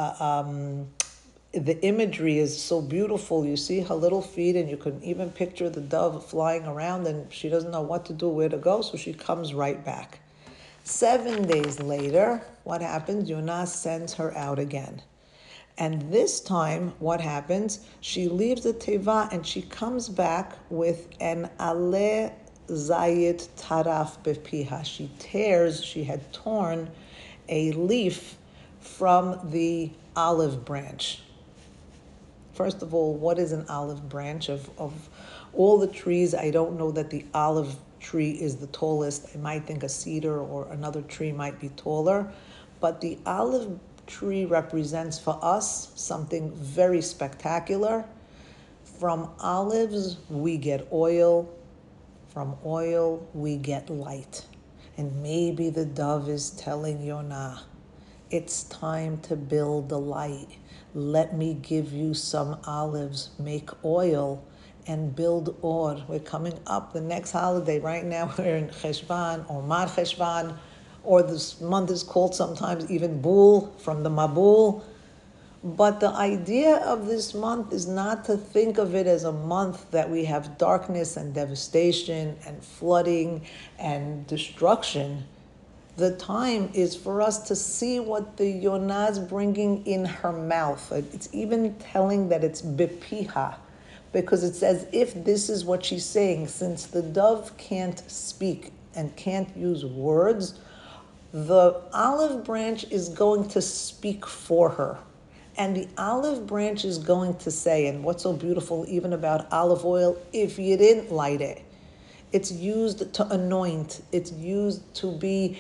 the imagery is so beautiful. You see her little feet and you can even picture the dove flying around and she doesn't know what to do, where to go, so she comes right back. 7 days later, what happens? Yonah sends her out again. And this time, what happens? She leaves the teva and she comes back with an ale zayit taraf bepiha. She had torn a leaf from the olive branch. First of all, what is an olive branch? Of all the trees, I don't know that the olive tree is the tallest. I might think a cedar or another tree might be taller. But the olive tree represents for us something very spectacular. From olives, we get oil. From oil, we get light. And maybe the dove is telling Yonah, it's time to build the light. Let me give you some olives, make oil, and build or. We're coming up the next holiday. Right now we're in Cheshvan or Mar Cheshvan, or this month is called sometimes even Bul, from the Mabul. But the idea of this month is not to think of it as a month that we have darkness and devastation and flooding and destruction. The time is for us to see what the Yonah is bringing in her mouth. It's even telling that it's bepiha, because it's as if this is what she's saying. Since the dove can't speak and can't use words, the olive branch is going to speak for her. And the olive branch is going to say, and what's so beautiful even about olive oil, if you didn't light it, it's used to anoint. It's used to be,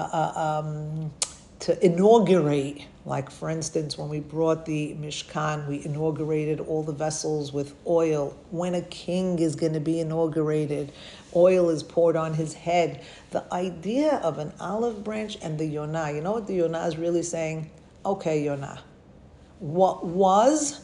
to inaugurate. Like, for instance, when we brought the Mishkan, we inaugurated all the vessels with oil. When a king is going to be inaugurated, oil is poured on his head. The idea of an olive branch and the Yonah, you know what the Yonah is really saying? Okay, Yonah, what was,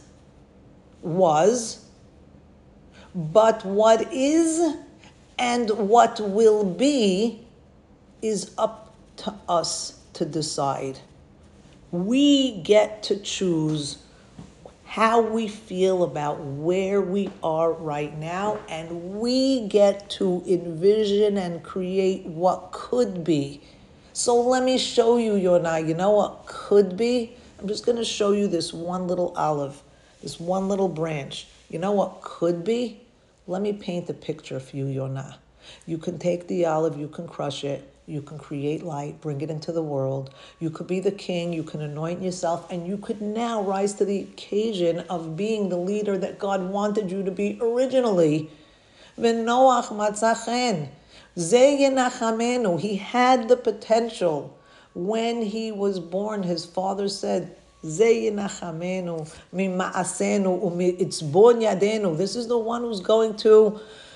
but what is and what will be is up to us to decide. We get to choose how we feel about where we are right now, and we get to envision and create what could be. So let me show you, Yonah. You know what could be? I'm just going to show you this one little olive, this one little branch. You know what could be? Let me paint a picture for you, Yonah. You can take the olive, you can crush it, you can create light, bring it into the world. You could be the king, you can anoint yourself, and you could now rise to the occasion of being the leader that God wanted you to be originally. V'noach matzachen. Ze yenachamenu. He had the potential. When he was born, his father said, זה ינחמנו ממעשינו ומעצבון ידינו. This is the one who's going to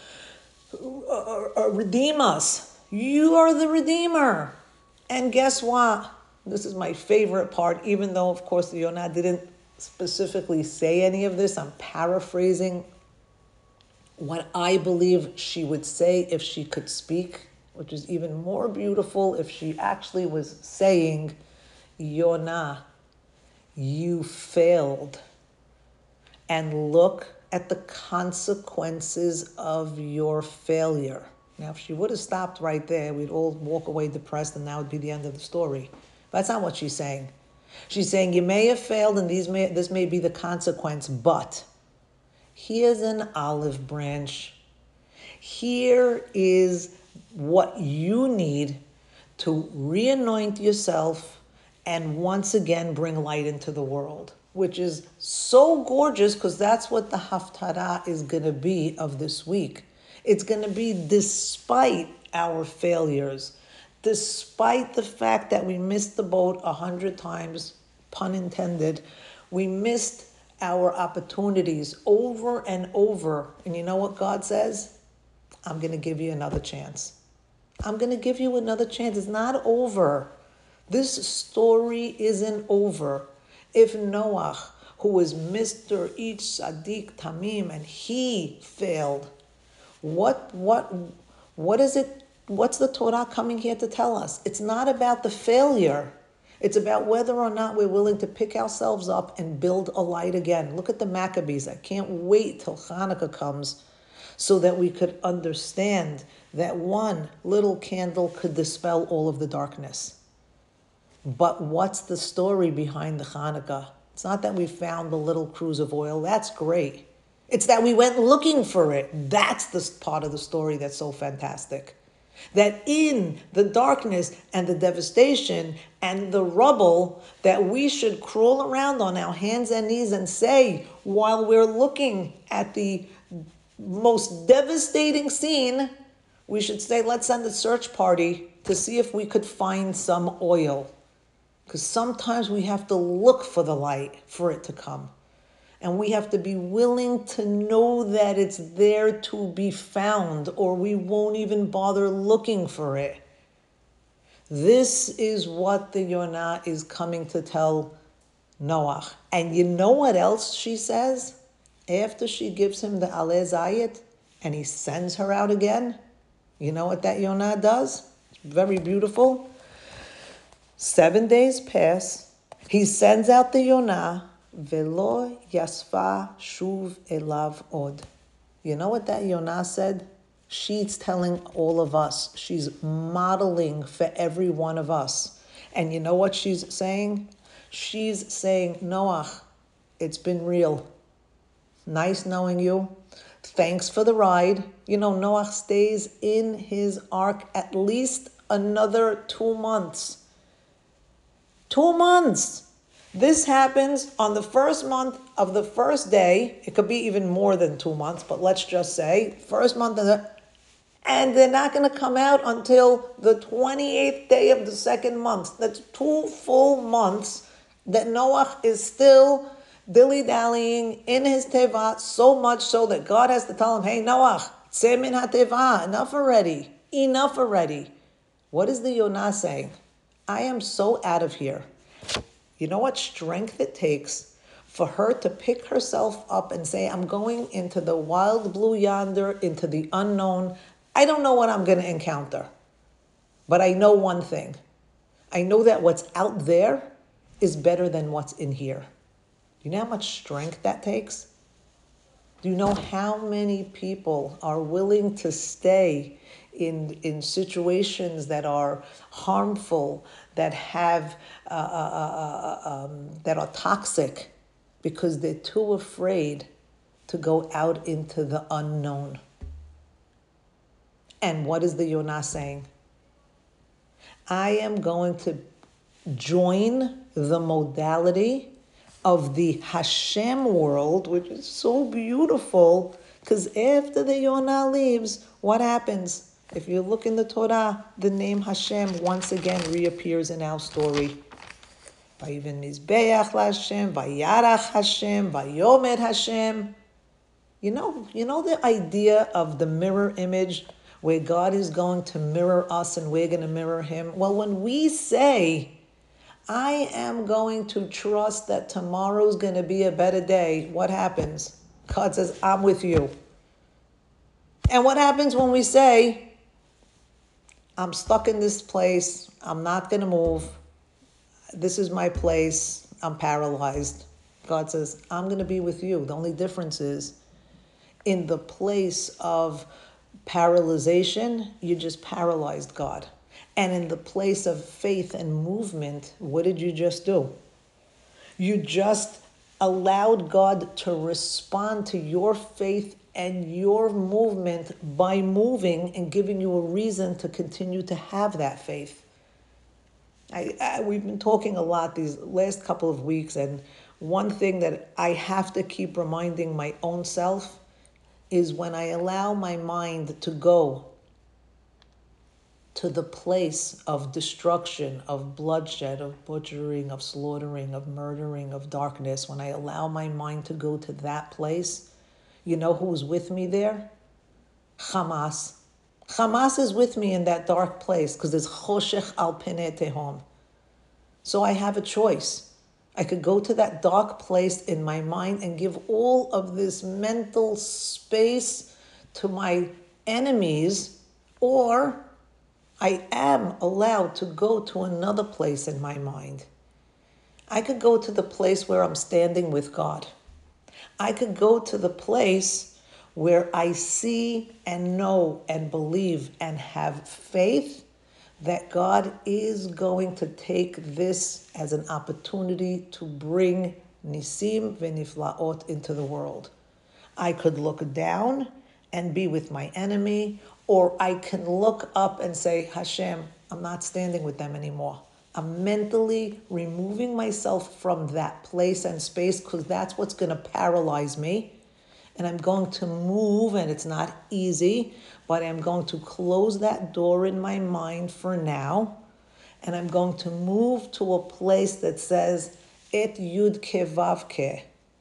redeem us. You are the Redeemer. And guess what? This is my favorite part, even though, of course, the Yonah didn't specifically say any of this. I'm paraphrasing what I believe she would say if she could speak, which is even more beautiful if she actually was saying, Yonah, you failed. And look at the consequences of your failure. Now, if she would have stopped right there, we'd all walk away depressed and that would be the end of the story. But that's not what she's saying. She's saying, you may have failed and this may be the consequence, but here's an olive branch. Here is what you need to re-anoint yourself and once again bring light into the world, which is so gorgeous because that's what the Haftarah is going to be of this week. It's going to be despite our failures, despite the fact that we missed the boat 100 times, pun intended, we missed our opportunities over and over. And you know what God says? I'm going to give you another chance. I'm going to give you another chance. It's not over. This story isn't over. If Noach, who was Mr. Each Sadiq Tamim, and he failed, what is it? What's the Torah coming here to tell us? It's not about the failure. It's about whether or not we're willing to pick ourselves up and build a light again. Look at the Maccabees. I can't wait till Hanukkah comes so that we could understand that one little candle could dispel all of the darkness. But what's the story behind the Hanukkah? It's not that we found the little cruse of oil. That's great. It's that we went looking for it. That's the part of the story that's so fantastic. That in the darkness and the devastation and the rubble, that we should crawl around on our hands and knees and say, while we're looking at the most devastating scene, we should say, let's send a search party to see if we could find some oil. Because sometimes we have to look for the light for it to come. And we have to be willing to know that it's there to be found, or we won't even bother looking for it. This is what the Yonah is coming to tell Noach. And you know what else she says? After she gives him the Aleh Zayit and he sends her out again, you know what that Yonah does? It's very beautiful. 7 days pass. He sends out the Yonah. Velo yasfa shuv elav od. You know what that Yonah said? She's telling all of us. She's modeling for every one of us. And you know what she's saying? She's saying, Noach, it's been real. Nice knowing you. Thanks for the ride. You know, Noach stays in his ark at least another 2 months. 2 months. This happens on the first month of the first day. It could be even more than 2 months, but let's just say first month and they're not going to come out until the 28th day of the second month. That's 2 full months that Noach is still dilly-dallying in his teva, so much so that God has to tell him, hey, Noach, tzeh min ha-teva, enough already. Enough already. What is the Yonah saying? I am so out of here. You know what strength it takes for her to pick herself up and say, I'm going into the wild blue yonder, into the unknown. I don't know what I'm going to encounter. But I know one thing. I know that what's out there is better than what's in here. Do you know how much strength that takes? Do you know how many people are willing to stay in situations that are harmful, that have that are toxic, because they're too afraid to go out into the unknown? And what is the Yonah saying? I am going to join the modality of the Hashem world, which is so beautiful, because after the Yonah leaves, what happens? If you look in the Torah, the name Hashem once again reappears in our story. Vayiven Mizbeach LaHashem, Vayarach Hashem, Vayomer Hashem. You know the idea of the mirror image where God is going to mirror us and we're going to mirror him? Well, when we say, I am going to trust that tomorrow's going to be a better day, what happens? God says, I'm with you. And what happens when we say, I'm stuck in this place, I'm not going to move, this is my place, I'm paralyzed. God says, I'm going to be with you. The only difference is, in the place of paralyzation, you just paralyzed God. And in the place of faith and movement, what did you just do? You just allowed God to respond to your faith and your movement by moving and giving you a reason to continue to have that faith. We've been talking a lot these last couple of weeks, and one thing that I have to keep reminding my own self is when I allow my mind to go to the place of destruction, of bloodshed, of butchering, of slaughtering, of murdering, of darkness, when I allow my mind to go to that place, you know who's with me there? Hamas. Hamas is with me in that dark place because there's choshech al penei tehom. So I have a choice. I could go to that dark place in my mind and give all of this mental space to my enemies, or I am allowed to go to another place in my mind. I could go to the place where I'm standing with God. I could go to the place where I see and know and believe and have faith that God is going to take this as an opportunity to bring Nisim v'Niflaot into the world. I could look down and be with my enemy, or I can look up and say, Hashem, I'm not standing with them anymore. I'm mentally removing myself from that place and space because that's what's going to paralyze me. And I'm going to move, and it's not easy, but I'm going to close that door in my mind for now. And I'm going to move to a place that says, Et Yud Kevavke.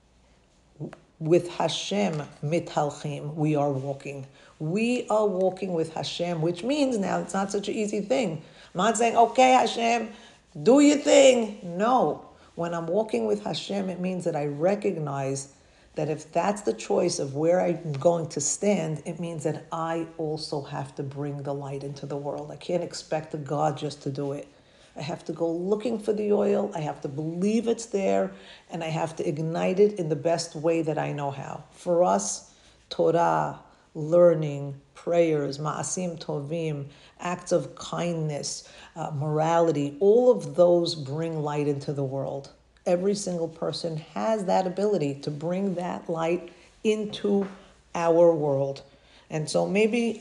With Hashem mithalchim, we are walking. We are walking with Hashem, which means now it's not such an easy thing. I'm not saying, okay, Hashem, do your thing. No. When I'm walking with Hashem, it means that I recognize that if that's the choice of where I'm going to stand, it means that I also have to bring the light into the world. I can't expect a God just to do it. I have to go looking for the oil, I have to believe it's there, and I have to ignite it in the best way that I know how. For us, Torah, learning, prayers, ma'asim tovim, acts of kindness, morality, all of those bring light into the world. Every single person has that ability to bring that light into our world. And so maybe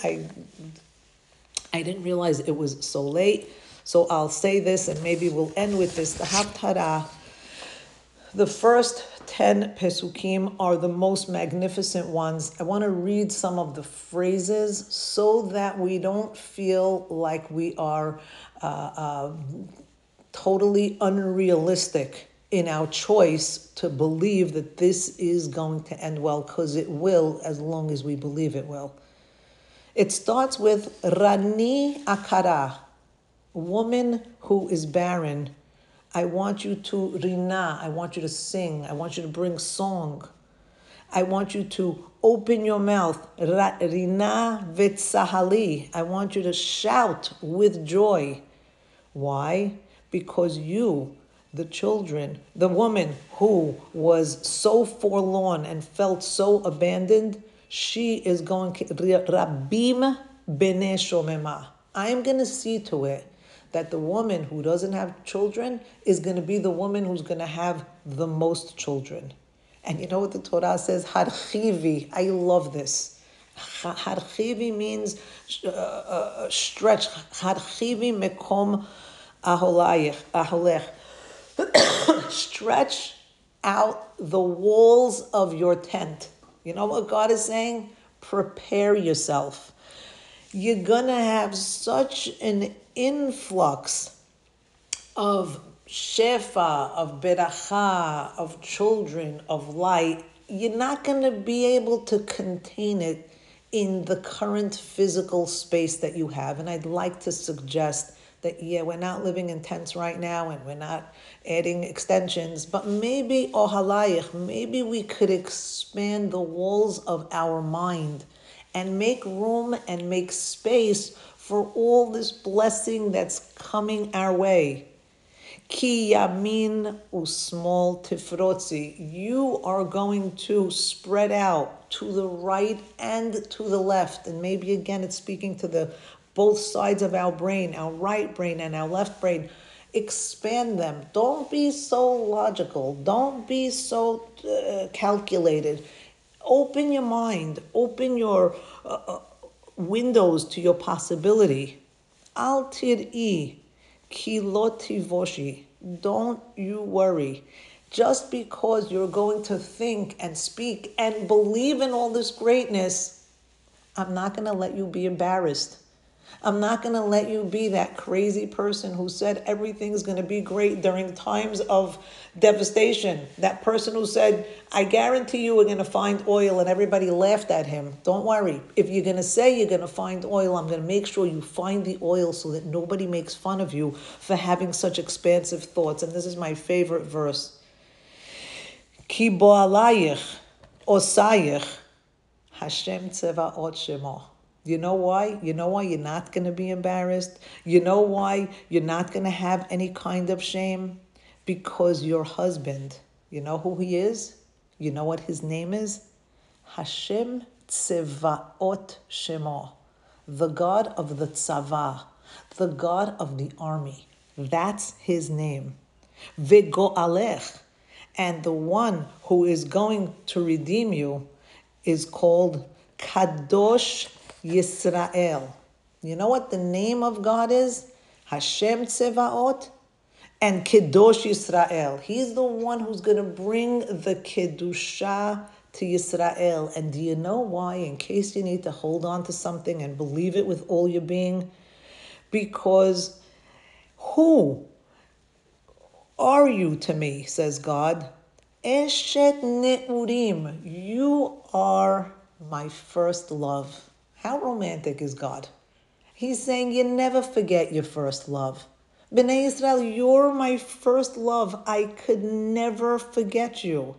I didn't realize it was so late. So I'll say this and maybe we'll end with this. The Haftarah, the first 10 Pesukim are the most magnificent ones. I want to read some of the phrases so that we don't feel like we are totally unrealistic in our choice to believe that this is going to end well, because it will as long as we believe it will. It starts with Rani Akara, woman who is barren. I want you to rina, I want you to sing, I want you to bring song. I want you to open your mouth, rina v'tzahali. I want you to shout with joy. Why? Because you, the children, the woman who was so forlorn and felt so abandoned, she is going to, Rabim b'nei shomema. I am going to see to it that the woman who doesn't have children is going to be the woman who's going to have the most children. And you know what the Torah says? Harchivi. I love this. Harchivi means stretch. Harchivi mekom aholech. Stretch out the walls of your tent. You know what God is saying? Prepare yourself. You're going to have such an influx of shefa, of beracha, of children, of light, you're not going to be able to contain it in the current physical space that you have. And I'd like to suggest that, yeah, we're not living in tents right now and we're not adding extensions, but maybe, ohalayich, maybe we could expand the walls of our mind and make room and make space for all this blessing that's coming our way. Ki yamin usmol tifrotzi. You are going to spread out to the right and to the left. And maybe again, it's speaking to the both sides of our brain, our right brain and our left brain. Expand them. Don't be so logical. Don't be so calculated. Open your mind. Open your windows to your possibility. Al tir'i ki lo tivoshi. Don't you worry. Just because you're going to think and speak and believe in all this greatness, I'm not going to let you be embarrassed. I'm not going to let you be that crazy person who said everything's going to be great during times of devastation. That person who said, I guarantee you we're going to find oil, and everybody laughed at him. Don't worry. If you're going to say you're going to find oil, I'm going to make sure you find the oil so that nobody makes fun of you for having such expansive thoughts. And this is my favorite verse. Ki bo alayich osayich Hashem tzevaot shemo. You know why? You know why you're not going to be embarrassed? You know why you're not going to have any kind of shame? Because your husband, you know who he is? You know what his name is? Hashem Tzevaot Shemo. The God of the tzava. The God of the army. That's his name. Vegoalech. And the one who is going to redeem you is called Kadosh Yisrael. You know what the name of God is? Hashem Tzevaot and Kadosh Yisrael. He's the one who's going to bring the Kedusha to Yisrael. And do you know why? In case you need to hold on to something and believe it with all your being. Because who are you to me, says God? Eshet Neurim. You are my first love. How romantic is God? He's saying you never forget your first love. B'nai Israel, you're my first love. I could never forget you.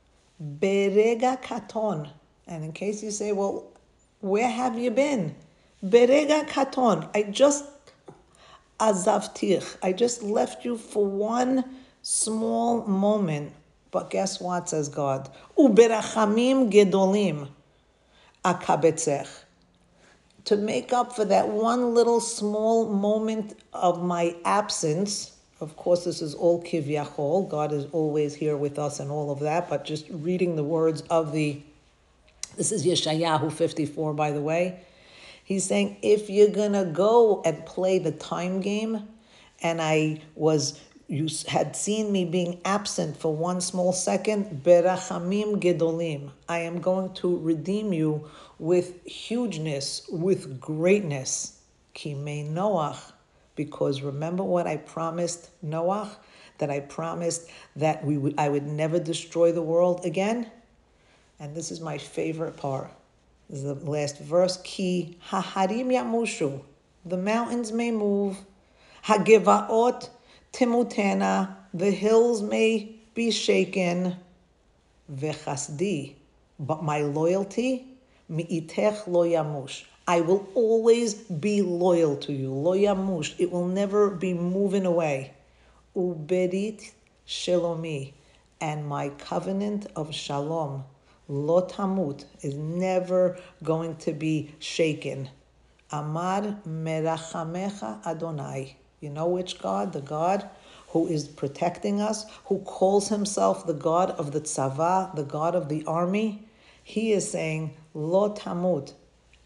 Berega katon. And in case you say, well, where have you been? Berega katon. I just azavtich. I just left you for one small moment. But guess what, says God? Uberachamim gedolim akabetzech. To make up for that one little small moment of my absence, of course this is all kivyachol, God is always here with us and all of that, but just reading the words of this is Yeshayahu 54, by the way, he's saying, if you're going to go and play the time game, and you had seen me being absent for one small second, berachamim gedolim, I am going to redeem you with hugeness, with greatness. Kimei Noach, because remember what I promised Noach? That I promised that I would never destroy the world again? And this is my favorite part. This is the last verse. Ki haharim yamushu, the mountains may move. Hagevaot timutena, the hills may be shaken. Vechasdi, but my loyalty, mi'itech lo yamush. I will always be loyal to you. Lo yamush, it will never be moving away. Uberit shelomi, and my covenant of shalom, lo tamut, is never going to be shaken. Amar merachamecha Adonai. You know which God? The God who is protecting us, who calls himself the God of the tzava, the God of the army. He is saying, Lo tamut.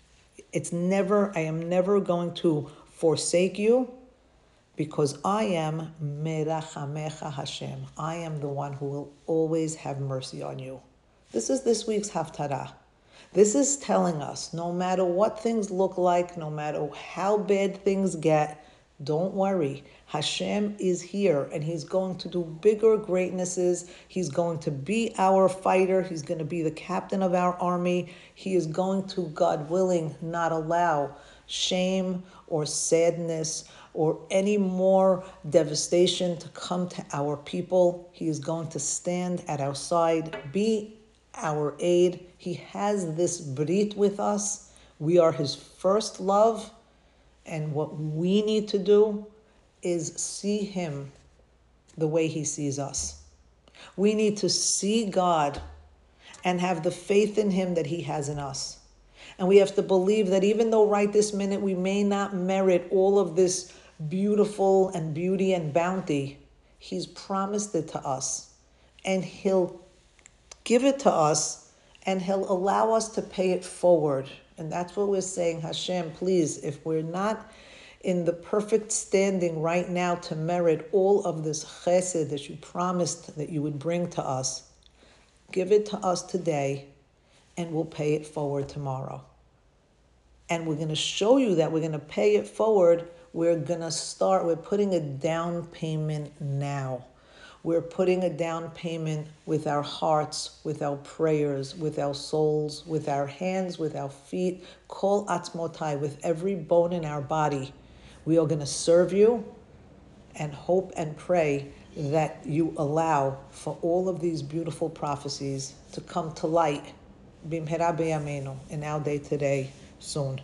I am never going to forsake you, because I am merachamecha Hashem. I am the one who will always have mercy on you. This is this week's Haftarah. This is telling us, no matter what things look like, no matter how bad things get, Don't worry. Hashem is here and he's going to do bigger greatnesses. He's going to be our fighter. He's going to be the captain of our army. He is going to, God willing, not allow shame or sadness or any more devastation to come to our people. He is going to stand at our side, be our aid. He has this brit with us. We are his first love. And what we need to do is see him the way he sees us. We need to see God and have the faith in him that he has in us. And we have to believe that even though right this minute we may not merit all of this beautiful and beauty and bounty, he's promised it to us. And he'll give it to us and he'll allow us to pay it forward. And that's what we're saying, Hashem, please, if we're not in the perfect standing right now to merit all of this chesed that you promised that you would bring to us, give it to us today and we'll pay it forward tomorrow. And we're going to show you that we're going to pay it forward. We're putting a down payment now. We're putting a down payment with our hearts, with our prayers, with our souls, with our hands, with our feet, kol atzmotai, with every bone in our body. We are going to serve you and hope and pray that you allow for all of these beautiful prophecies to come to light bimhera b'yameinu, in our day today, soon.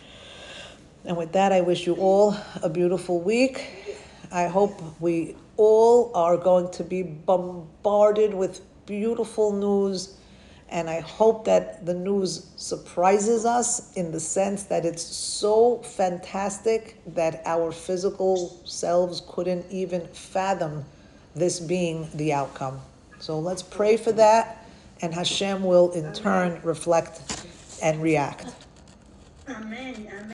And with that, I wish you all a beautiful week. I hope we all are going to be bombarded with beautiful news. And I hope that the news surprises us in the sense that it's so fantastic that our physical selves couldn't even fathom this being the outcome. So let's pray for that, and Hashem will in turn reflect and react. Amen. Amen.